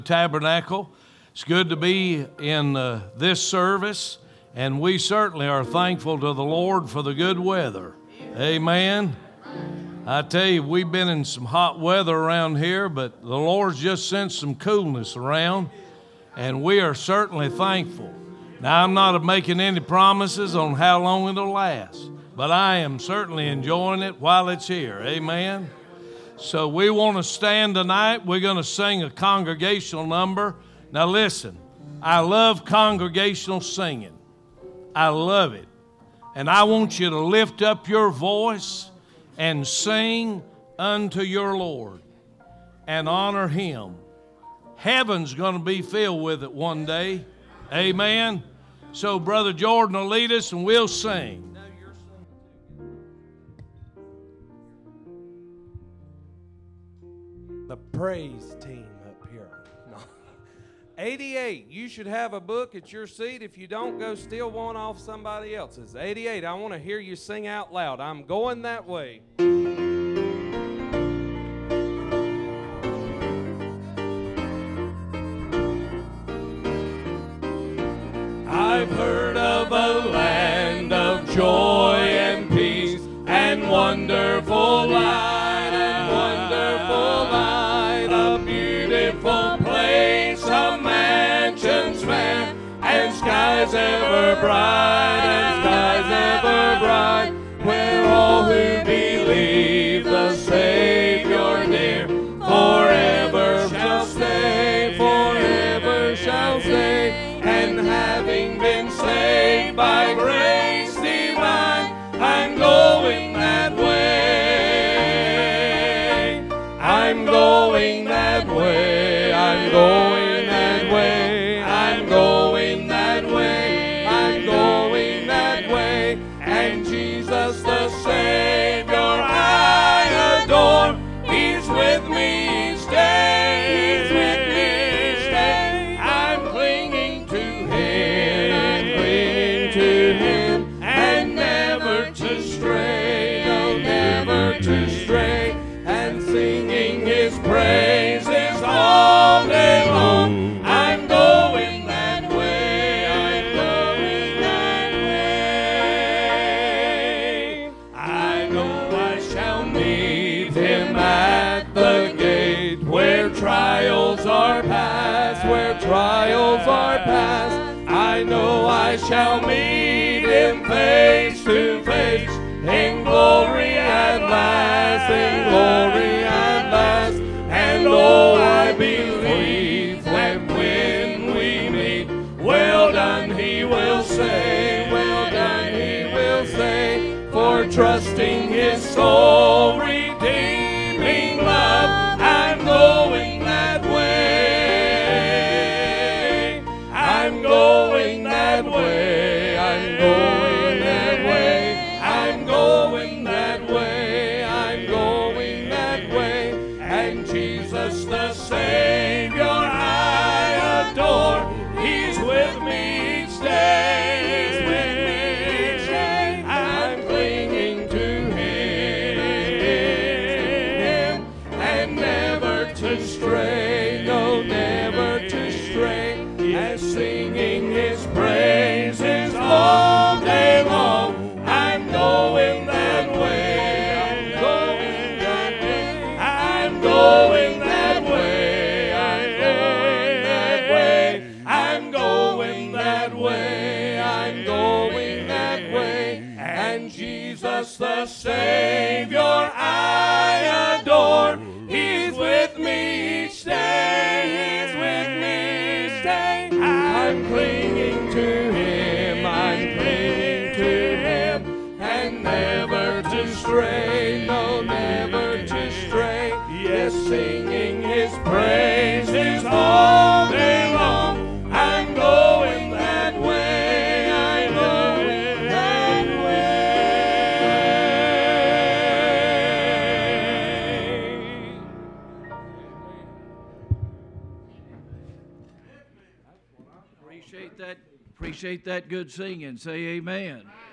Tabernacle. It's good to be in this service, and we certainly are thankful to the Lord for the good weather. Amen. I tell you, we've been in some hot weather around here, but the Lord's just sent some coolness around, and we are certainly thankful. Now, I'm not making any promises on how long it'll last, but I am certainly enjoying it while it's here. Amen. So we want to stand tonight. We're going to sing a congregational number. Now listen, I love congregational singing. I love it. And I want you to lift up your voice and sing unto your Lord and honor Him. Heaven's going to be filled with it one day. Amen. So Brother Jordan will lead us and we'll sing. The praise team up here. No. 88, you should have a book at your seat. If you don't, go steal one off somebody else's. 88, I want to hear you sing out loud. I'm going that way. I've heard of a land of joy and peace and wonderful light. Skies ever bright, and skies ever bright, where all who believe the Savior near forever shall stay, and having been saved by grace divine, I'm going that way. I'm going that way. I'm going that way. I'm going that way. I'm going that way. And Jesus the Savior I adore, He's with me each day. He's with me each day. I'm clinging to Him, and never to stray, no, never to stray, and singing His praises all day long. I'm going that way, I'm going that way. I know I shall meet Him at the gate, where trials are past, where trials are past. I know I shall meet Him face to face, in glory at last, in glory at last. And oh, I believe that when we meet, well done, He will say, well done, He will say, for trusting His soul redeeming love. I'm going that way. I'm going that way. I'm going that way. I'm going that way. I'm going that way. And Jesus the Savior I adore, He's with me each day. He's with me each day. I'm clinging to Him, and never to stray, no, never to stray, and singing His praises all day long. I'm going that way. I'm going that way. I'm going that way. I'm going that way. I'm going that way. I'm going that way. And Jesus the Savior I adore, He's with me each day. He's with me each day. I'm clinging to Him. I'm clinging to Him, and never to stray, no, never to stray. Yes, singing His praises all day long. I'm going that way. I'm going that way. Appreciate that good singing. Say amen.